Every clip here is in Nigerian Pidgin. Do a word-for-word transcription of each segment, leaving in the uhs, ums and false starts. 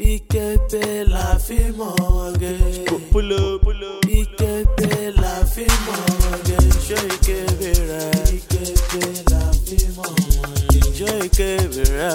Ikebe la fi moge. Pull up, pull up. Ikebe la fi moge. Show ikebe ra. Ikebe la fi moge. Show ikebe ra.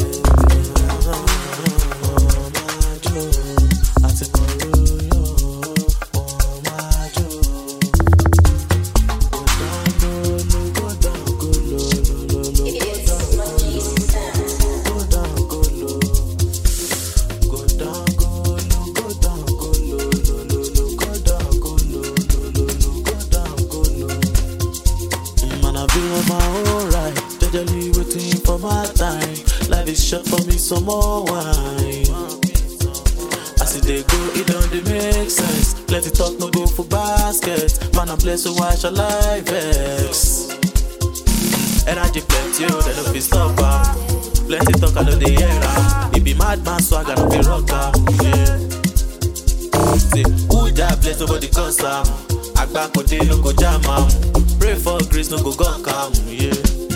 For my time, life is short for me, some more wine. As it they go, it don't make sense. Let it talk, no go for basket. Man, I'm blessed, so why shall I vex? Energy plenty, oh, they don't be stop. Plenty talk, I know the era. It be madman, so I gotta be rocker. Yeah. Say, who that bless, nobody cause them. Agba ko dey, no go jam am. Pray for grace, no go go calm. Yeah.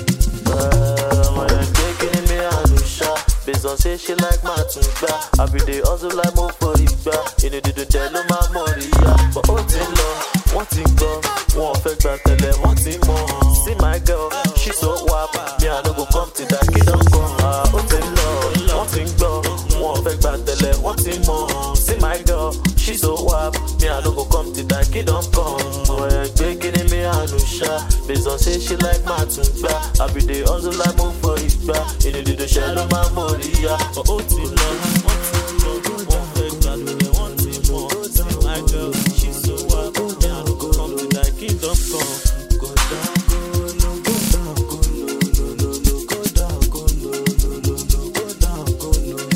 Based on say she like my tunga. I be the hustle like more for it back. You know they don't tell my money, yeah. But oh thing long, one thing go, one fake back tell them one thing more. See my girl, she so wap. Me I no go come to that kid don't come. Ah, oh thing long, one thing go, one fake back tell them one thing more. See my girl, she so wap. Me I no go come to that kid don't come. Boy, I breaking in me I no sha. Based on say she like my tunga. I be the hustle like more for it back. You know they don't share no my money. But oh, too long, one thing more, one fake bad, one thing more. See my girl, she's so wild. Me I no go come to that kingdom come. Go down, go low, go down, go low, low, low, low, go down, go low, low, low, low, go down, go low.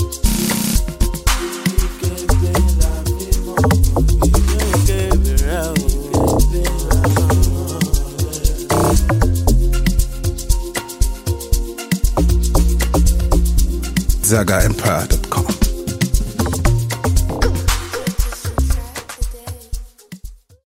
Ikebe la fi moge, ikebe ra o, ikebe la Zaga Empire dot com